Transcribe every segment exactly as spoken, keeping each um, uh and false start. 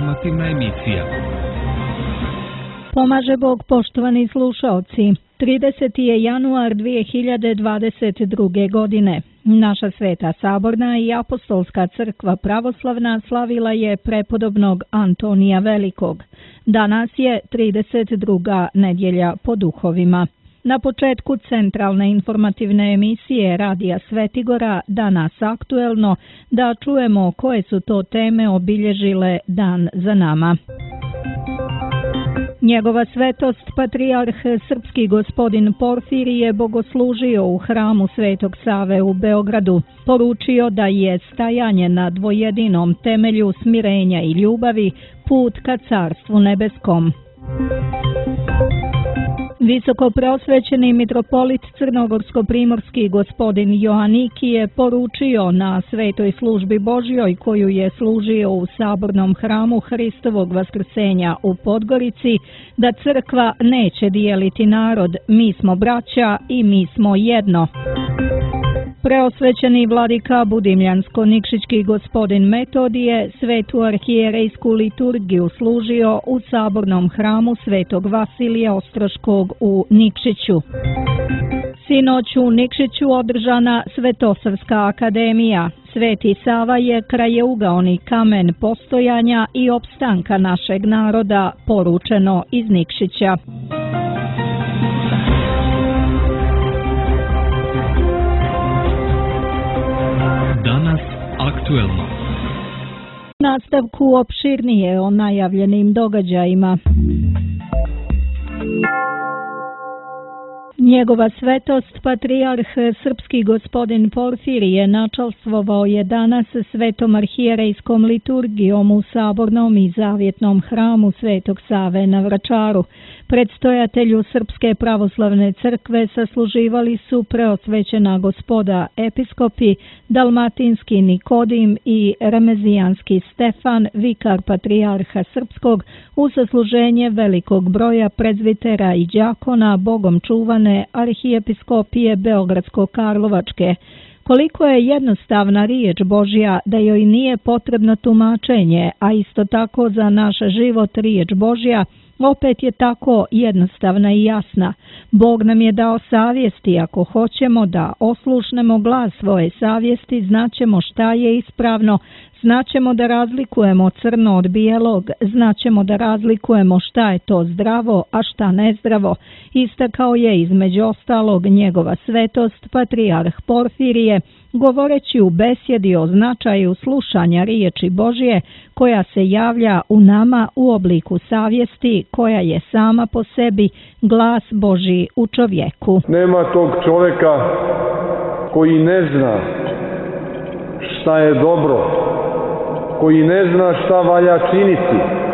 informativna emisija. Pomaže Bog, poštovani slušaoci. trideseti je januar dvije hiljade dvadeset druge. godine. Naša Sveta Saborna i Apostolska crkva pravoslavna slavila je prepodobnog Antonija Velikog. Danas je trideset druga nedjelja po duhovima. Na početku centralne informativne emisije Radija Svetigora Danas aktuelno da čujemo koje su to teme obilježile dan za nama. Njegova svetost, patrijarh srpski gospodin Porfirije bogoslužio u hramu Svetog Save u Beogradu. Poručio da je stajanje na dvojedinom temelju smirenja i ljubavi put ka Carstvu nebeskom. Visoko preosvećeni mitropolit crnogorsko-primorski gospodin Joaniki je poručio na svetoj službi Božjoj koju je služio u sabornom hramu Hristovog vaskrsenja u Podgorici da crkva neće dijeliti narod, mi smo braća i mi smo jedno. Preosvećeni vladika Budimljansko-Nikšićki gospodin Metodije svetu arhijerejsku liturgiju služio u sabornom hramu Svetog Vasilija Ostroškog u Nikšiću. Sinoć u Nikšiću održana Svetosavska akademija. Sveti Sava je krajeugaoni kamen postojanja i opstanka našeg naroda, poručeno iz Nikšića. Danas aktuelno. Nastavku opširnije o najavljenim događajima. Njegova svetost, patrijarh srpski gospodin Porfirije načalstvovao je danas svetom arhijerejskom liturgijom u sabornom i zavjetnom hramu Svetog Save na Vračaru. Predstojatelju Srpske pravoslavne crkve sasluživali su preosvećena gospoda episkopi, dalmatinski Nikodim i remezijanski Stefan, vikar patrijarha srpskog, u sasluženje velikog broja prezvitera i đakona bogom čuvane arhijepiskopije Beogradsko-Karlovačke. Koliko je jednostavna riječ Božja da joj nije potrebno tumačenje, a isto tako za naš život riječ Božja opet je tako jednostavna i jasna. Bog nam je dao savjesti, ako hoćemo da oslušnemo glas svoje savjesti, znaćemo šta je ispravno, znaćemo da razlikujemo crno od bijelog, znaćemo da razlikujemo šta je to zdravo, a šta nezdravo. Istakao je između ostalog njegova svetost, patrijarh Porfirije, govoreći u besjedi o značaju slušanja riječi Božje, koja se javlja u nama u obliku savjesti, koja je sama po sebi glas Božji u čovjeku. Nema tog čovjeka koji ne zna šta je dobro, koji ne zna šta valja činiti,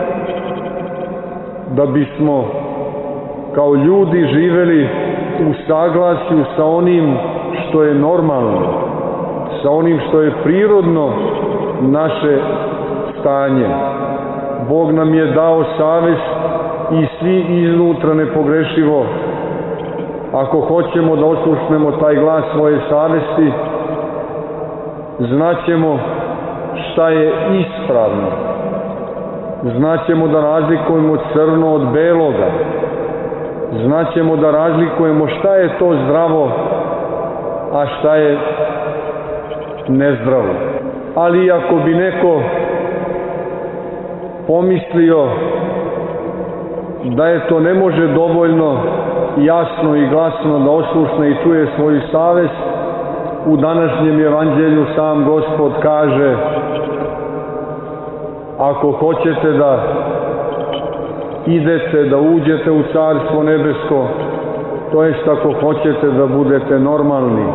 da bismo kao ljudi živjeli u saglasju sa onim što je normalno, sa onim što je prirodno naše stanje. Bog nam je dao savjest i svi iznutra nepogrešivo. Ako hoćemo da oslušnemo taj glas svoje savjesti, znaćemo šta je ispravno. Znaćemo da razlikujemo crno od beloga. Znaćemo da razlikujemo šta je to zdravo, a šta je nezdravo. Ali ako bi neko pomislio da je to ne može dovoljno jasno i glasno da oslušne i čuje svoju savjest, u današnjem evanđelju sam Gospod kaže: ako hoćete da idete, da uđete u Carstvo nebesko, to jest ako hoćete da budete normalni,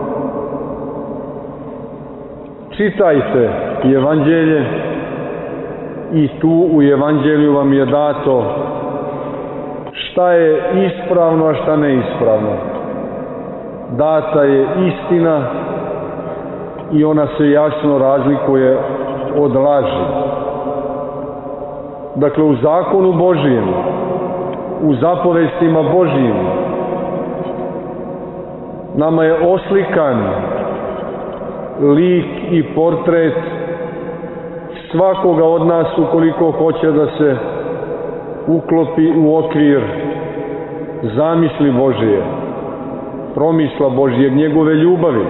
čitajte evanđelje i tu u evanđelju vam je dato šta je ispravno, a šta neispravno. Data je istina i ona se jasno razlikuje od laži. Dakle, u zakonu Božijem, u zapovestima Božijim, nama je oslikan lik i portret svakoga od nas ukoliko hoće da se uklopi u okvir zamisli Božije, promisla Božijeg, njegove ljubavi.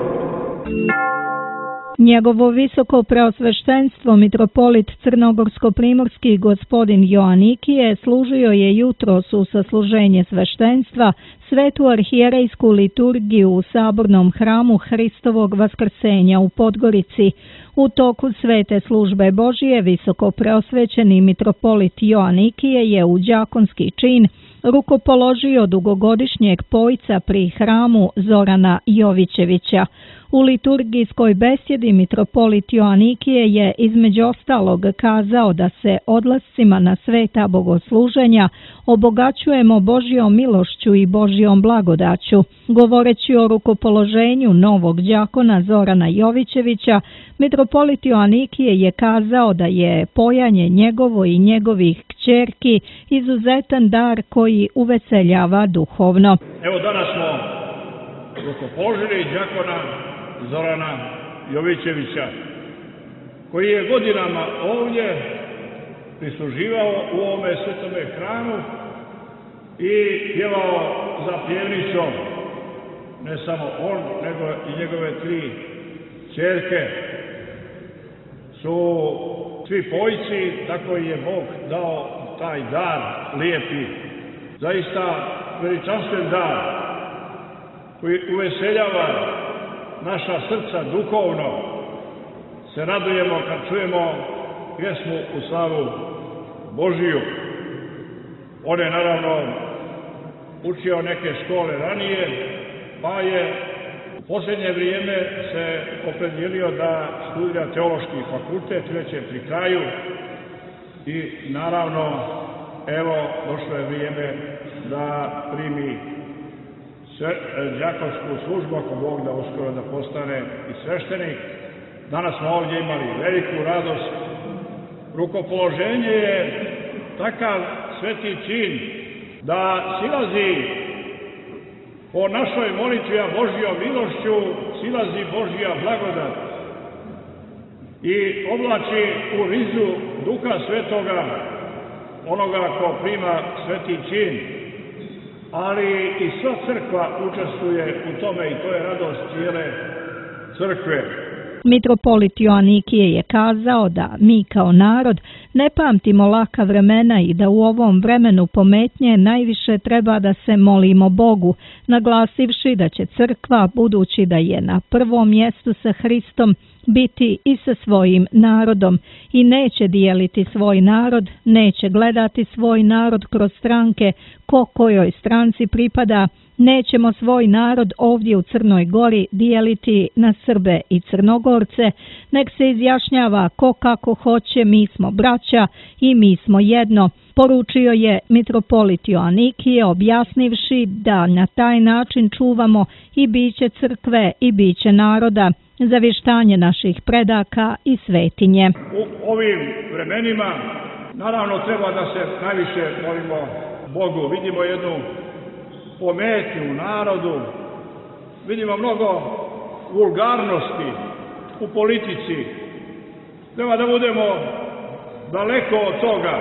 Njegovo visoko preosveštenstvo mitropolit crnogorsko-primorski gospodin Joanikije služio je jutros u sasluženje sveštenstva svetu arhijerejsku liturgiju u sabornom hramu Hristovog vaskrsenja u Podgorici. U toku svete službe Božije visoko preosvećeni mitropolit Joanikije je u đakonski čin rukopoložio dugogodišnjeg pojca pri hramu Zorana Jovićevića. U liturgijskoj besjedi mitropolit Joanikije je između ostalog kazao da se odlascima na sveta bogosluženja obogaćujemo Božjom milošću i Božjom blagodaću. Govoreći o rukopoloženju novog đakona Zorana Jovićevića, mitropolit Joanikije je kazao da je pojanje njegovo i njegovih kćerki izuzetan dar koji uveseljava duhovno. Evo danas smo rukopoložili đakona Zorana Jovićevića, koji je godinama ovdje prisluživao u ovome svetome hramu i pjevao za pjevnicom, ne samo on, nego i njegove tri ćerke su svi pojci, tako je Bog dao taj dar lijepi, zaista veličanstven dar koji uveseljava naša srca duhovno. Se radujemo kad čujemo pjesmu u slavu Božiju. On je naravno učio neke škole ranije, pa je u posljednje vrijeme se opredijelio da studira teološki fakultet, već je pri kraju i naravno evo došlo je vrijeme da primi đakonsku službu, ako Bog da uskoro da postane i sveštenik. Danas smo ovdje imali veliku radost. Rukopoloženje je takav sveti čin da silazi po našoj molitvi, a Božjom milošću silazi Božja blagodat i oblači u rizu Duha Svetoga onoga ko prima sveti čin, ali i sva crkva učestvuje u tome i to je radost cijele crkve. Mitropolit Joanikije je kazao da mi kao narod ne pamtimo laka vremena i da u ovom vremenu pometnje najviše treba da se molimo Bogu, naglasivši da će crkva, budući da je na prvom mjestu sa Hristom, biti i sa svojim narodom i neće dijeliti svoj narod, neće gledati svoj narod kroz stranke, ko kojoj stranci pripada. Nećemo svoj narod ovdje u Crnoj Gori dijeliti na Srbe i Crnogorce, nek se izjašnjava ko kako hoće, mi smo braća i mi smo jedno, poručio je mitropolit Joanikije, objasnivši da na taj način čuvamo i biće crkve i biće naroda, zavještanje naših predaka i svetinje. U ovim vremenima naravno treba da se najviše molimo Bogu. Vidimo jednu pometnju u narodu, vidimo mnogo vulgarnosti u politici. Treba da budemo daleko od toga,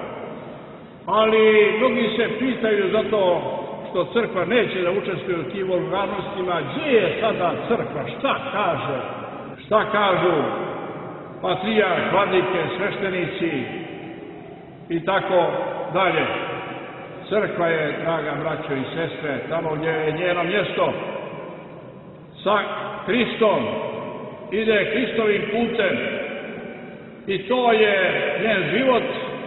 ali mnogi se pitaju zato što crkva neće da učestvuje u tim vulgarnostima. Gdje je sada crkva? Šta kaže? Šta kažu patrijarh, vladike, sveštenici i tako dalje? Crkva je, draga braćo i sestre, tamo gdje je njeno mjesto. Sa Hristom ide Hristovim putem i to je njen život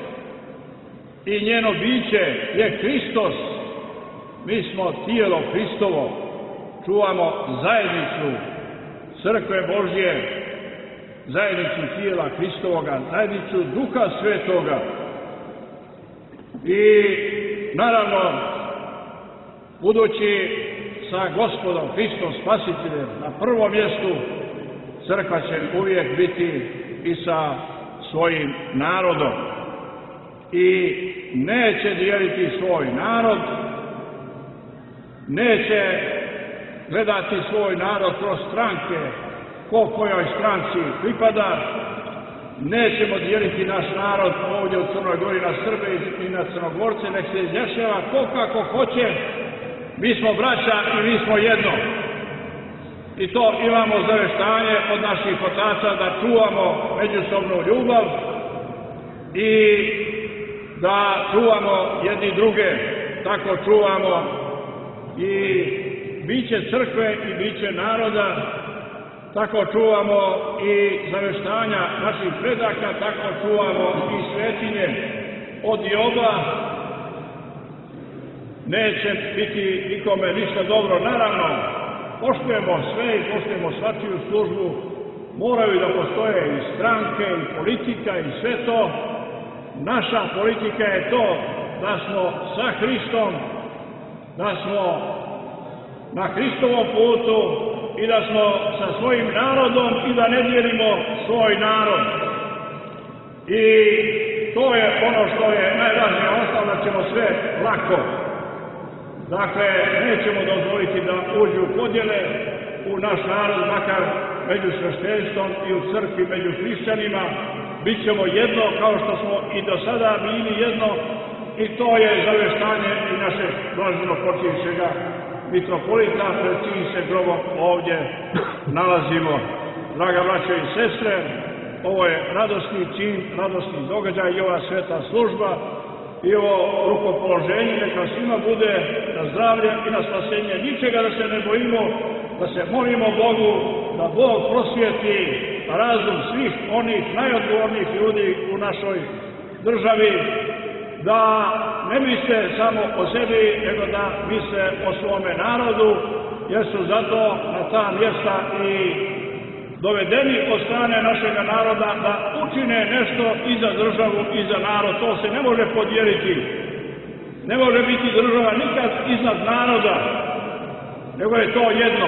i njeno biće je Hristos. Mi smo tijelo Hristovo, čuvamo zajednicu crkve Božje, zajednicu tijela Hristovoga, zajednicu Duha Svetoga. I naravno, budući sa Gospodom Hristom Spasiteljem na prvom mjestu, crkva će uvijek biti i sa svojim narodom. I neće dijeliti svoj narod, neće gledati svoj narod kroz stranke, ko kojoj stranci pripada, nećemo dijeliti naš narod ovdje u Crnoj Gori na Srbe i na Crnogorce, nek se izjašnjava ko kako hoće, mi smo braća i mi smo jedno. I to imamo zaveštanje od naših otaca da čuvamo međusobnu ljubav i da čuvamo jedni druge, tako čuvamo i biće crkve i biće naroda, tako čuvamo i zaveštanja naših predaka, tako čuvamo i svetinje od Joba. Neće biti nikome ništa dobro. Naravno, poštujemo sve i poštujemo svačiju službu, moraju da postoje i stranke i politika i sve to. Naša politika je to da smo sa Hristom, da smo na Hristovom putu i da smo sa svojim narodom i da ne dijelimo svoj narod. I to je ono što je najvažnije, ostalo da ćemo sve lako. Dakle, nećemo dozvoliti da uđu podjele u naš narod, makar među sveštenstvom i u crkvi među hrišćanima. Bićemo jedno kao što smo i do sada bili jedno i to je zaveštanje i našeg blaženo počivšega mitropolita, pred čijim se grobom ovdje nalazimo. Draga braćo i sestre, ovo je radosni čin, radosni događaj i ova sveta služba i ovo rukopoloženje neka svima bude na zdravlje i na spasenje. Ničega da se ne bojimo, da se molimo Bogu, da Bog prosvijeti razum svih onih najodgovornijih ljudi u našoj državi, da ne misle samo o sebi, nego da misle o svome narodu, jer su zato na ta mjesta i dovedeni od strane našeg naroda da učine nešto i za državu i za narod. To se ne može podijeliti. Ne može biti država nikad iznad naroda, nego je to jedno.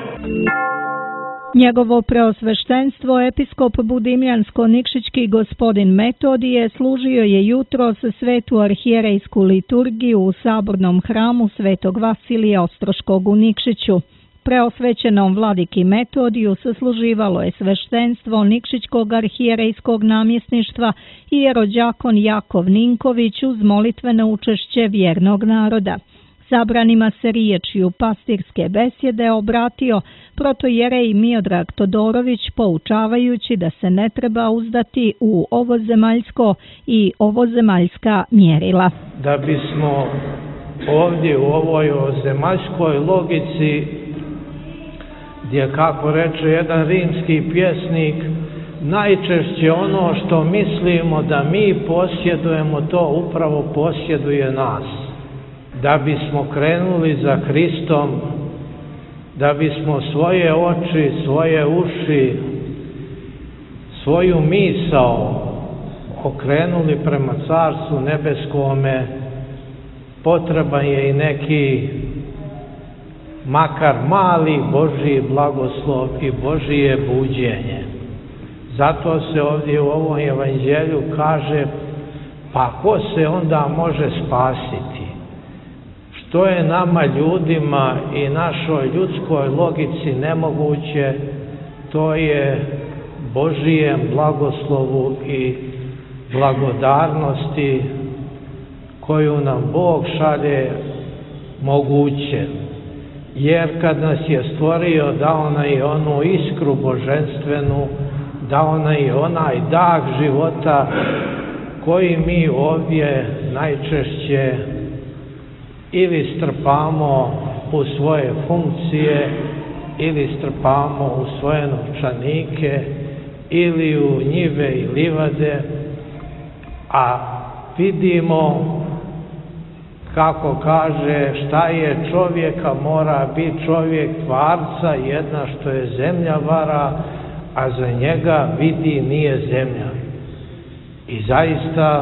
Njegovo preosveštenstvo, episkop Budimljansko-Nikšićki gospodin Metodije, služio je jutros svetu arhijerejsku liturgiju u sabornom hramu Svetog Vasilija Ostroškog u Nikšiću. Preosvećenom vladiki Metodiju sasluživalo je sveštenstvo Nikšićkog arhijerejskog namjesništva i jerođakon Jakov Ninković uz molitveno učešće vjernog naroda. Sabranima se riječju pastirske besjede obratio protojerej Miodrag Todorović, poučavajući da se ne treba uzdati u ovozemaljsko i ovozemaljska mjerila. Da bismo ovdje u ovoj ovozemaljskoj logici, gdje, kako reče jedan rimski pjesnik, najčešće ono što mislimo da mi posjedujemo, to upravo posjeduje nas. Da bismo krenuli za Hristom, da bismo svoje oči, svoje uši, svoju misao okrenuli prema Carstvu nebeskome, potreban je i neki makar mali Božji blagoslov i Božije buđenje. Zato se ovdje u ovom evanđelju kaže, pa ko se onda može spasiti? Što je nama ljudima i našoj ljudskoj logici nemoguće, to je Božijem blagoslovu i blagodarnosti koju nam Bog šalje moguće. Jer kad nas je stvorio, dao nam je onu iskru božanstvenu, dao nam je onaj dah života koji mi ovdje najčešće ili strpamo u svoje funkcije, ili strpamo u svoje novčanike, ili u njive i livade, a vidimo, kako kaže, šta je čovjeka, mora biti čovjek tvarca, jedna što je zemlja vara, a za njega vidi nije zemlja. I zaista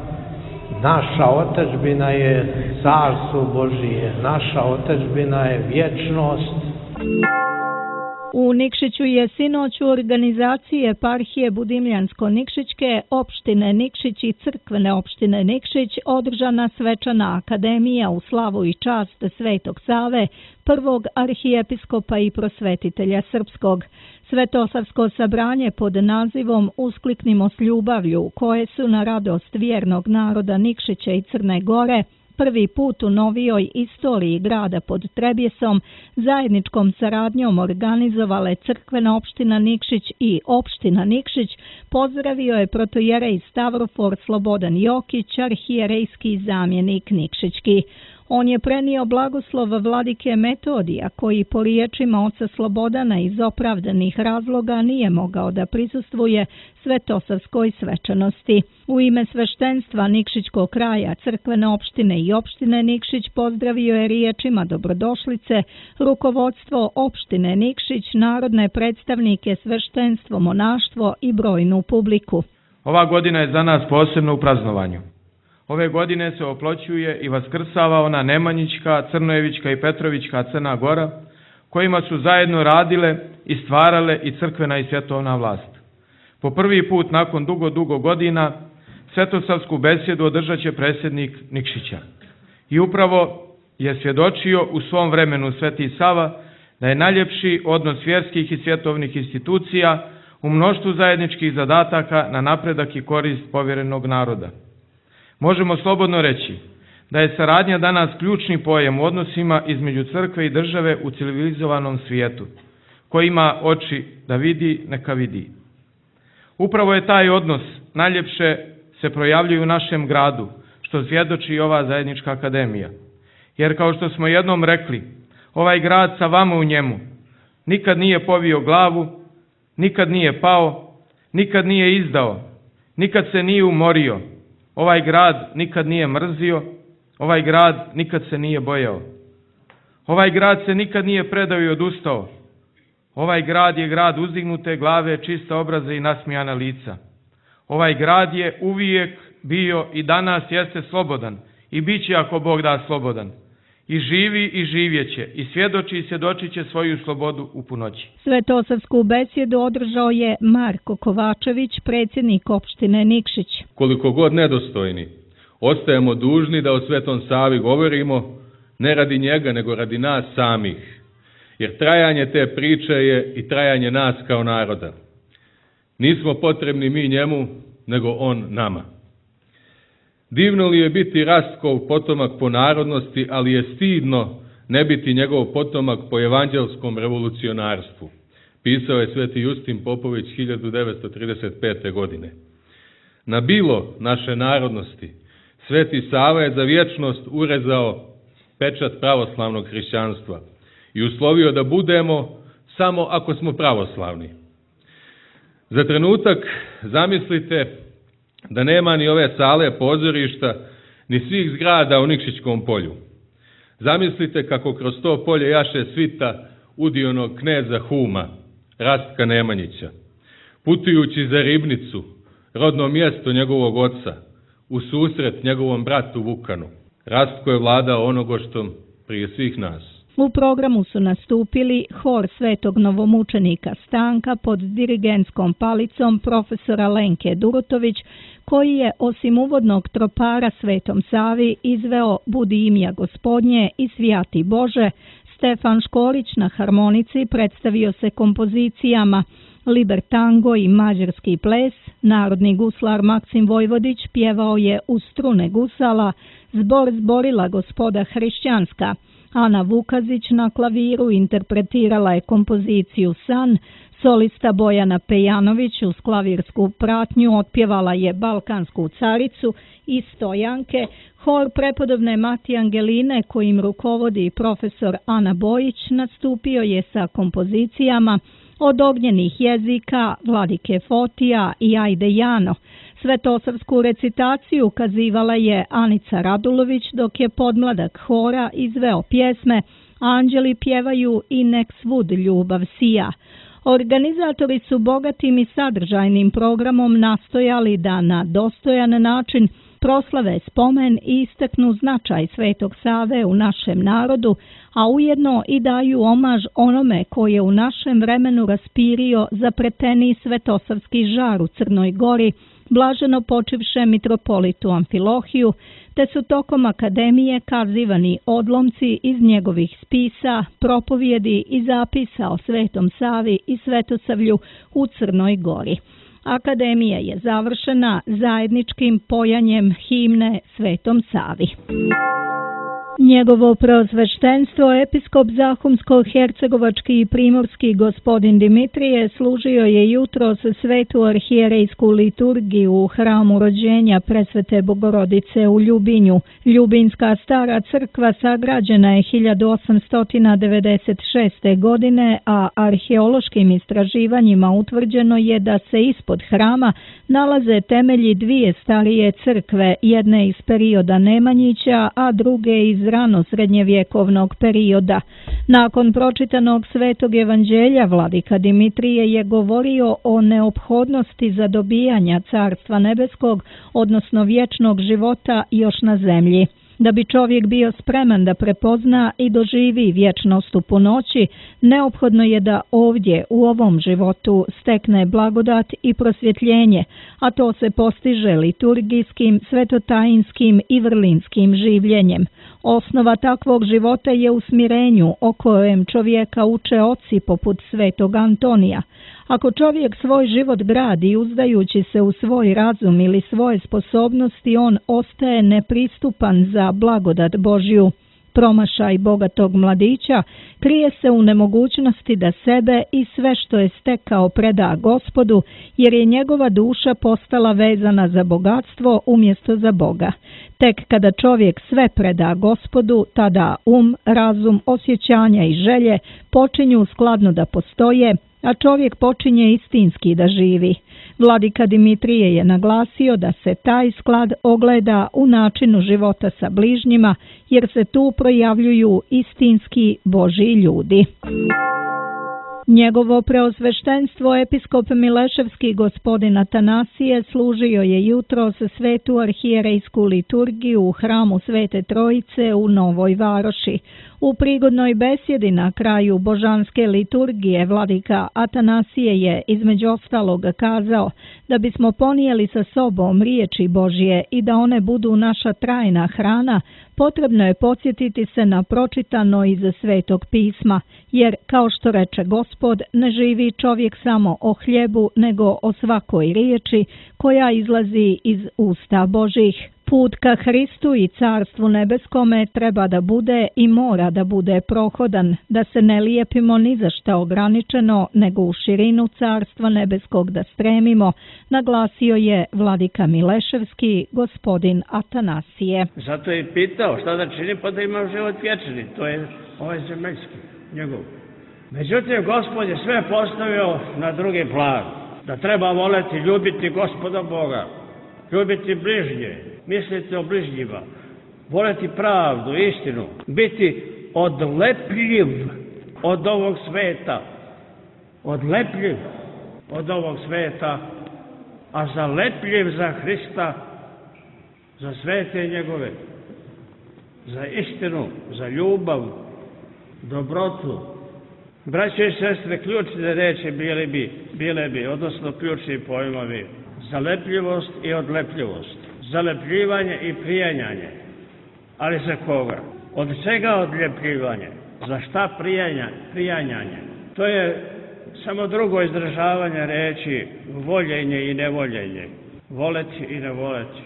naša otadžbina je Carstvo Božije, naša otadžbina je vječnost. U Nikšiću je sinoć u organizaciji eparhije Budimljansko-Nikšićke, opštine Nikšić i crkvene opštine Nikšić održana svečana akademija u slavu i čast Svetog Save, prvog arhijepiskopa i prosvetitelja srpskog. Svetosavsko sabranje pod nazivom Uskliknimo s ljubavlju, koje su na radost vjernog naroda Nikšića i Crne Gore prvi put u novijoj istoriji grada pod Trebjesom zajedničkom saradnjom organizovale crkvena opština Nikšić i opština Nikšić, pozdravio je protojerej Stavrofor Slobodan Jokić, arhijerejski zamjenik Nikšićki. On je prenio blagoslov vladike Metodija, koji po riječima oca Slobodana iz opravdanih razloga nije mogao da prisustvuje svetosavskoj svečanosti. U ime sveštenstva Nikšićkog kraja, crkvene opštine i opštine Nikšić pozdravio je riječima dobrodošlice rukovodstvo opštine Nikšić, narodne predstavnike, sveštenstvo, monaštvo i brojnu publiku. Ova godina je za nas posebno u praznovanju. Ove godine se oploćuje i vaskrsava ona Nemanjićka, Crnojevićka i Petrovićka Crna Gora, kojima su zajedno radile i stvarale i crkvena i svjetovna vlast. Po prvi put nakon dugo, dugo godina svetosavsku besjedu održat će predsjednik Nikšića. I upravo je svjedočio u svom vremenu Sveti Sava da je najljepši odnos vjerskih i svjetovnih institucija u mnoštvu zajedničkih zadataka na napredak i korist povjerenog naroda. Možemo slobodno reći da je saradnja danas ključni pojam u odnosima između crkve i države u civilizovanom svijetu, koji ima oči da vidi, neka vidi. Upravo je taj odnos najljepše se projavljuje u našem gradu, što svjedoči i ova zajednička akademija. Jer kao što smo jednom rekli, ovaj grad sa vama u njemu nikad nije povio glavu, nikad nije pao, nikad nije izdao, nikad se nije umorio. Ovaj grad nikad nije mrzio, ovaj grad nikad se nije bojao. Ovaj grad se nikad nije predao i odustao. Ovaj grad je grad uzdignute glave, čista obraza i nasmijana lica. Ovaj grad je uvijek bio i danas jeste slobodan i bit će ako Bog da slobodan. I živi i živjeće i svjedoči i svjedočit će svoju slobodu u punoći. Svetosavsku besjedu održao je Marko Kovačević, predsjednik opštine Nikšić. Koliko god nedostojni, ostajemo dužni da o Svetom Savi govorimo ne radi njega, nego radi nas samih. Jer trajanje te priče je i trajanje nas kao naroda. Nismo potrebni mi njemu, nego on nama. Divno li je biti Rastkov potomak po narodnosti, ali je stidno ne biti njegov potomak po evanđelskom revolucionarstvu. Pisao je sveti Justin Popović hiljadu devetsto trideset pete. godine. Na bilo naše narodnosti Sveti Sava je za vječnost urezao pečat pravoslavnog hrišćanstva i uslovio da budemo samo ako smo pravoslavni. Za trenutak zamislite da nema ni ove sale pozorišta, ni svih zgrada u Nikšićkom polju. Zamislite kako kroz to polje jaše svita udionog kneza Huma, Rastka Nemanjića, putujući za Ribnicu, rodno mjesto njegovog oca, u susret njegovom bratu Vukanu. Rastko je vladao onogoštom prije svih nas. U programu su nastupili hor svetog novomučenika Stanka pod dirigentskom palicom profesora Lenke Durutović, koji je osim uvodnog tropara Svetom Savi izveo Budi imja Gospodnje i Svijati Bože. Stefan Školić na harmonici predstavio se kompozicijama Liber tango i mađarski ples. Narodni guslar Maksim Vojvodić pjevao je u strune gusala, zbor zborila Gospoda hrišćanska. Ana Vukazić na klaviru interpretirala je kompoziciju San, solista Bojana Pejanović uz klavirsku pratnju otpjevala je Balkansku caricu i Stojanke, hor prepodobne Mati Angeline kojim rukovodi profesor Ana Bojić nastupio je sa kompozicijama Od ognjenih jezika, Vladike Fotija i Ajde Jano. Svetosavsku recitaciju kazivala je Anica Radulović, dok je podmladak hora izveo pjesme Anđeli pjevaju i Nek svud ljubav sija. Organizatori su bogatim i sadržajnim programom nastojali da na dostojan način proslave spomen i istaknu značaj Svetog Save u našem narodu, a ujedno i daju omaž onome koji je u našem vremenu raspirio zapreteni svetosavski žar u Crnoj Gori, blaženo počivše mitropolitu Amfilohiju, te su tokom akademije kazivani odlomci iz njegovih spisa, propovjedi i zapisa o Svetom Savi i Svetosavlju u Crnoj Gori. Akademija je završena zajedničkim pojanjem himne Svetom Savi. Njegovo preosveštenstvo, episkop Zahumsko-hercegovački i primorski gospodin Dimitrije, služio je jutros svetu arhijerejsku liturgiju u hramu rođenja Presvete Bogorodice u Ljubinju. Ljubinska stara crkva sagrađena je hiljadu osamsto devedeset šeste. godine, a arheološkim istraživanjima utvrđeno je da se ispod hrama nalaze temelji dvije starije crkve, jedne iz perioda Nemanjića, a druge iz rano srednjevjekovnog perioda. Nakon pročitanog Svetog evanđelja, vladika Dimitrije je govorio o neophodnosti zadobijanja Carstva nebeskog, odnosno vječnog života još na zemlji. Da bi čovjek bio spreman da prepozna i doživi vječnost u punoći, neophodno je da ovdje u ovom životu stekne blagodat i prosvjetljenje, a to se postiže liturgijskim, svetotajinskim i vrlinskim življenjem. Osnova takvog života je u smirenju o kojem čovjeka uče oci poput svetog Antonija. Ako čovjek svoj život gradi uzdajući se u svoj razum ili svoje sposobnosti, on ostaje nepristupan za blagodat Božju. Promašaj bogatog mladića krije se u nemogućnosti da sebe i sve što je stekao preda Gospodu, jer je njegova duša postala vezana za bogatstvo umjesto za Boga. Tek kada čovjek sve preda Gospodu, tada um, razum, osjećanja i želje počinju skladno da postoje, a čovjek počinje istinski da živi. Vladika Dimitrije je naglasio da se taj sklad ogleda u načinu života sa bližnjima, jer se tu projavljuju istinski Božji ljudi. Njegovo preosveštenstvo, episkop Mileševski gospodin Atanasije, služio je jutros svetu arhijerejsku liturgiju u hramu Svete Trojice u Novoj Varoši. U prigodnoj besjedi na kraju božanske liturgije vladika Atanasije je između ostalog kazao da bismo ponijeli sa sobom riječi Božje i da one budu naša trajna hrana, potrebno je podsjetiti se na pročitano iz Svetog pisma, jer kao što reče Gospod, ne živi čovjek samo o hljebu, nego o svakoj riječi koja izlazi iz usta Božjih. Put ka Hristu i Carstvu nebeskome treba da bude i mora da bude prohodan, da se ne lijepimo ni za šta ograničeno, nego u širinu Carstva nebeskog da stremimo, naglasio je vladika Mileševski gospodin Atanasije. Zato je pitao šta da čini pa da ima život vječni, to je ovaj zemaljski, njegov. Međutim, Gospod je sve postavio na drugi plan, da treba voleti, ljubiti Gospoda Boga, ljubiti bližnje, misliti o bližnjima, voleti pravdu, istinu, biti odlepljiv od ovog sveta, odlepljiv od ovog sveta, a zalepljiv za Hrista, za svete njegove, za istinu, za ljubav, dobrotu. Braće i sestre, ključne reči bile bi, bile bi, odnosno ključni pojmovi, zalepljivost i odlepljivost, zalepljivanje i prijanjanje. Ali za koga? Od čega odljepljivanje? Za šta prijanja, prijanjanje? To je samo drugo izražavanje reči voljenje i nevoljenje, voleti i ne voleti.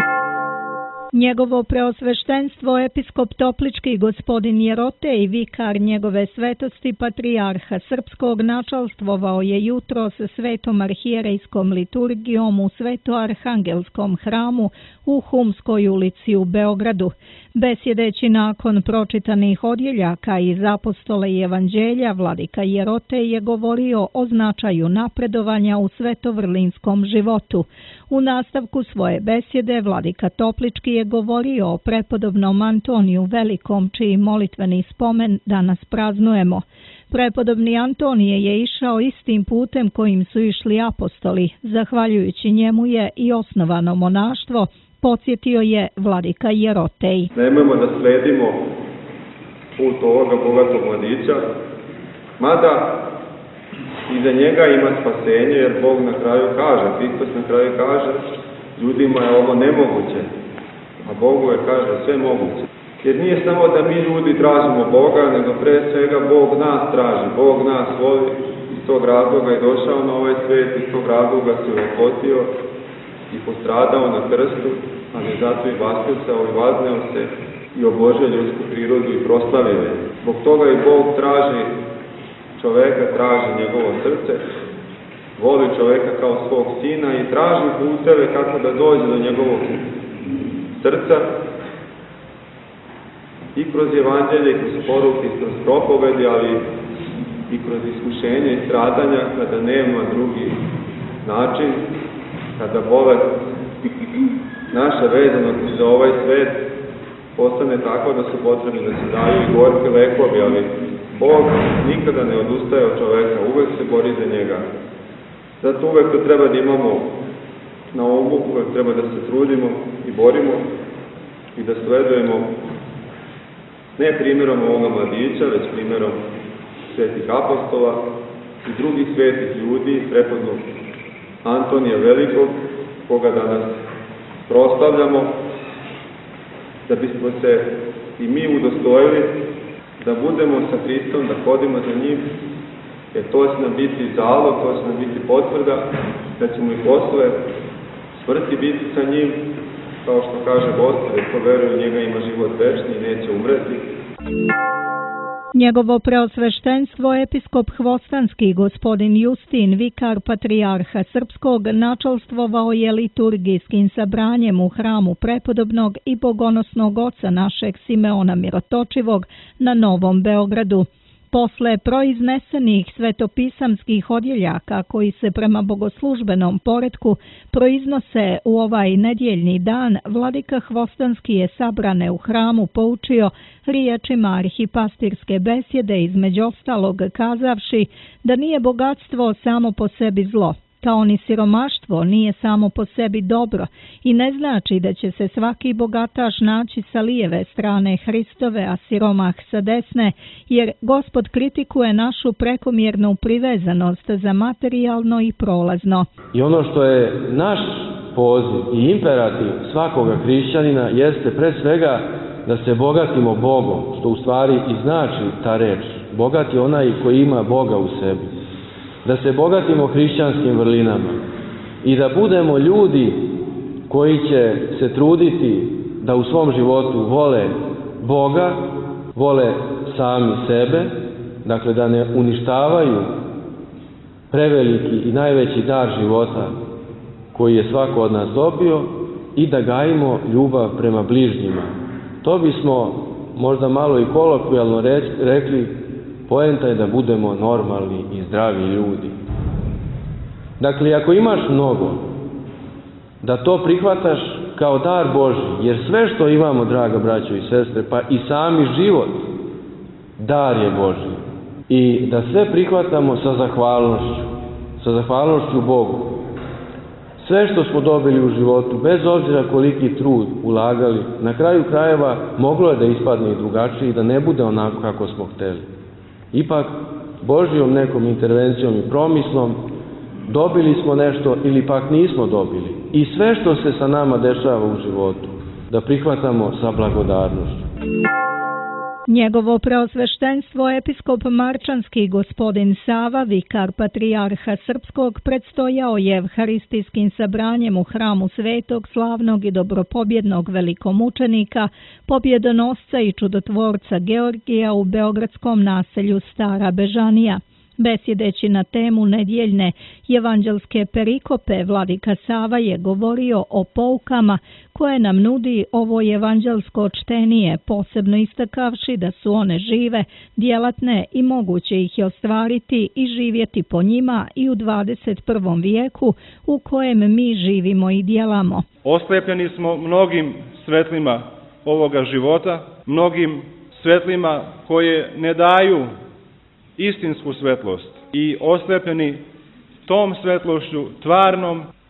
Njegovo preosveštenstvo, episkop Toplički gospodin Jerote i vikar njegove svetosti patrijarha srpskog, načalstvovao je jutros svetom arhijerejskom liturgijom u Sveto-arhangelskom hramu u Humskoj ulici u Beogradu. Besjedeći nakon pročitanih odjeljaka iz Apostola i Evanđelja, vladika Jerote je govorio o značaju napredovanja u svetovrlinskom životu. U nastavku svoje besjede vladika Toplički je govorio o prepodobnom Antoniju Velikom, čiji molitveni spomen danas praznujemo. Prepodobni Antonije je išao istim putem kojim su išli apostoli. Zahvaljujući njemu je i osnovano monaštvo, podsjetio je vladika Jerotej. Nemojmo da sledimo put ovoga bogatog mladića, mada iza njega ima spasenje, jer Bog na kraju kaže, Hristos na kraju kaže, ljudima je ovo nemoguće, a Bogu je, kaže, sve moguće. Jer nije samo da mi ljudi tražimo Boga, nego pre svega Bog nas traži, Bog nas voli, iz tog razloga je došao na ovaj svijet, iz tog razloga se opotio i postradao na krstu, ali zato i vaskrsao i vazneo se i obožio ljudsku prirodu i proslavio je. Zbog toga i Bog traži čoveka, traži njegovo srce, voli čoveka kao svog sina i traži puteve kako da dođe do njegovog srca i kroz evanđelje, i kroz poruke, i kroz propovedi, ali i kroz iskušenje i stradanja, kada nema drugi način, kada bolest naša vezanost za ovaj svet postane tako da su potrebni da se daju i gorki lekovi, ali Bog nikada ne odustaje od čoveka, uvek se bori za njega. Zato uvek to treba da imamo na umu, uvek treba da se trudimo i borimo i da sledujemo ne primjerom ovoga mladića, već primjerom svetih apostola i drugih svetih ljudi, prepodnog Antonija Velikog, koga danas proslavljamo, da bismo se i mi udostojili da budemo sa Hristom, da hodimo za njim, jer to će nam biti zalog, to će nam biti potvrda, da ćemo i posle smrti biti sa njim, kao što kaže Gospod, jer ko veruje u njega ima život večni i neće umreti. Njegovo preosveštenstvo episkop Hvostanski gospodin Justin, vikar patrijarha Srpskog, načalstvovao je liturgijskim sabranjem u hramu prepodobnog i bogonosnog oca našeg Simeona Mirotočivog na Novom Beogradu. Posle proiznesenih svetopisamskih odjeljaka koji se prema bogoslužbenom poretku proiznose u ovaj nedjeljni dan, vladika Hvostanski je sabrane u hramu poučio riječima arhipastirske besjede, između ostalog kazavši da nije bogatstvo samo po sebi zlo, kao ni siromaštvo nije samo po sebi dobro i ne znači da će se svaki bogataš naći sa lijeve strane Hristove, a siromah sa desne, jer Gospod kritikuje našu prekomjernu privezanost za materijalno i prolazno. I ono što je naš poziv i imperativ svakoga hrišćanina jeste pre svega da se bogatimo Bogom, što u stvari i znači ta reč. Bogat je onaj koji ima Boga u sebi. Da se bogatimo hrišćanskim vrlinama i da budemo ljudi koji će se truditi da u svom životu vole Boga, vole sami sebe, dakle da ne uništavaju preveliki i najveći dar života koji je svako od nas dobio i da gajimo ljubav prema bližnjima. To bismo možda malo i kolokvijalno rekli, poenta je da budemo normalni i zdravi ljudi. Dakle, ako imaš mnogo, da to prihvataš kao dar Božji, jer sve što imamo, draga braćo i sestre, pa i sami život, dar je Božji. I da sve prihvatamo sa zahvalnošću, sa zahvalnošću Bogu. Sve što smo dobili u životu, bez obzira koliki trud ulagali, na kraju krajeva moglo je da ispadne i drugačije i da ne bude onako kako smo hteli. Ipak, Božjom nekom intervencijom i promislom dobili smo nešto ili pak nismo dobili. I sve što se sa nama dešava u životu, da prihvatamo sa blagodarnošću. Njegovo preosveštenstvo episkop Marčanski gospodin Sava, vikar patrijarha Srpskog, predstojao je evharistijskim sabranjem u hramu Svetog, slavnog i dobropobjednog velikomučenika, pobjedonosca i čudotvorca Georgija u beogradskom naselju Stara Bežanija. Besjedeći na temu nedjeljne evanđelske perikope, vladika Sava je govorio o poukama koje nam nudi ovo evanđelsko čtenije, posebno istakavši da su one žive, djelatne i moguće ih je ostvariti i živjeti po njima i u dvadeset prvom vijeku u kojem mi živimo i djelamo. Oslepljeni smo mnogim svetlima ovoga života, mnogim svetlima koje ne daju istinsku svetlost i oslepljeni tom svetlošću tvarnom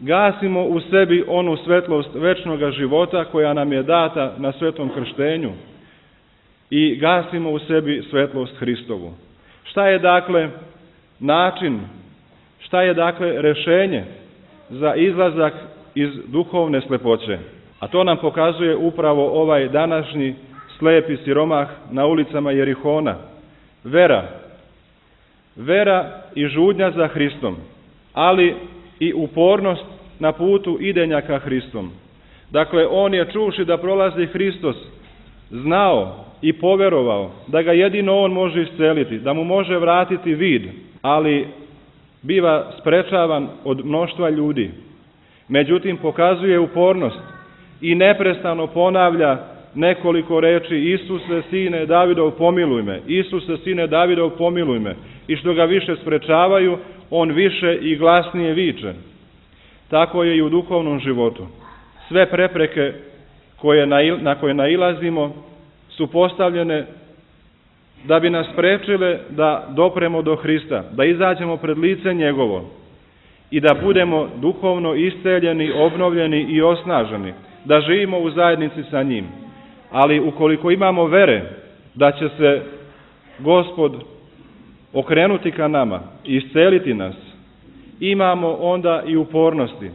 gasimo u sebi onu svetlost večnoga života koja nam je data na svetom krštenju i gasimo u sebi svetlost Hristovu. Šta je dakle način, šta je dakle rešenje za izlazak iz duhovne slepoće? A to nam pokazuje upravo ovaj današnji slepi siromah na ulicama Jerihona. Vera. Vera i žudnja za Hristom, ali i upornost na putu idenja ka Hristom. Dakle, on je čuši da prolazi Hristos, znao i poverovao da ga jedino on može isceliti, da mu može vratiti vid, ali biva sprečavan od mnoštva ljudi. Međutim, pokazuje upornost i neprestano ponavlja nekoliko reči: Isuse, sine Davidov, pomiluj me, Isuse, sine Davidov, pomiluj me. I što ga više sprečavaju, on više i glasnije viče. Tako je i u duhovnom životu. Sve prepreke koje na koje nailazimo su postavljene da bi nas sprečile da dopremo do Hrista, da izađemo pred lice njegovo i da budemo duhovno isceljeni, obnovljeni i osnaženi, da živimo u zajednici sa njim. Ali ukoliko imamo vere da će se Gospod okrenuti ka nama i isceliti nas, imamo onda i upornosti.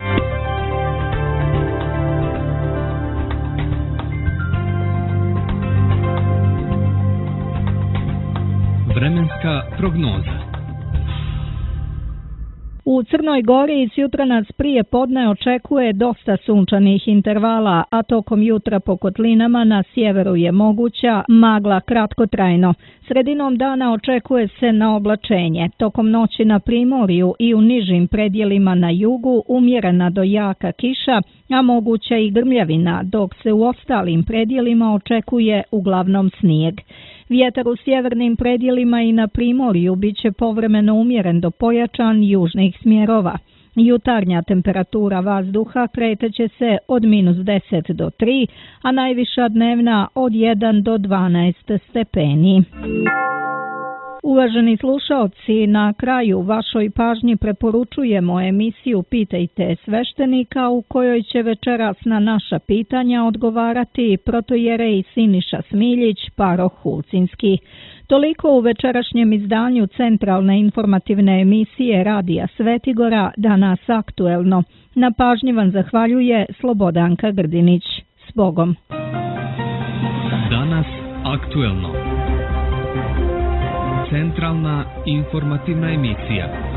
Vremenska prognoza. U Crnoj Gori sjutra nas prije podne očekuje dosta sunčanih intervala, a tokom jutra po kotlinama na sjeveru je moguća magla kratkotrajno. Sredinom dana očekuje se na oblačenje. Tokom noći na primorju i u nižim predjelima na jugu umjerena do jaka kiša, a moguća i grmljavina, dok se u ostalim predjelima očekuje uglavnom snijeg. Vjetar u sjevernim predjelima i na primorju bit će povremeno umjeren do pojačan južnih smjerova. Jutarnja temperatura vazduha kretaće se od minus deset do tri, a najviša dnevna od jedan do dvanaest stepeni. Uvaženi slušaoci, na kraju vašoj pažnji preporučujemo emisiju Pitajte sveštenika, u kojoj će večeras na naša pitanja odgovarati protojerej Siniša Smiljić, paroh Ulcinski. Toliko u večerašnjem izdanju centralne informativne emisije Radija Svetigora, Danas aktuelno. Na pažnji vam zahvaljuje Slobodanka Grdinić. S Bogom! Danas aktuelno. Centralna informativna emisija.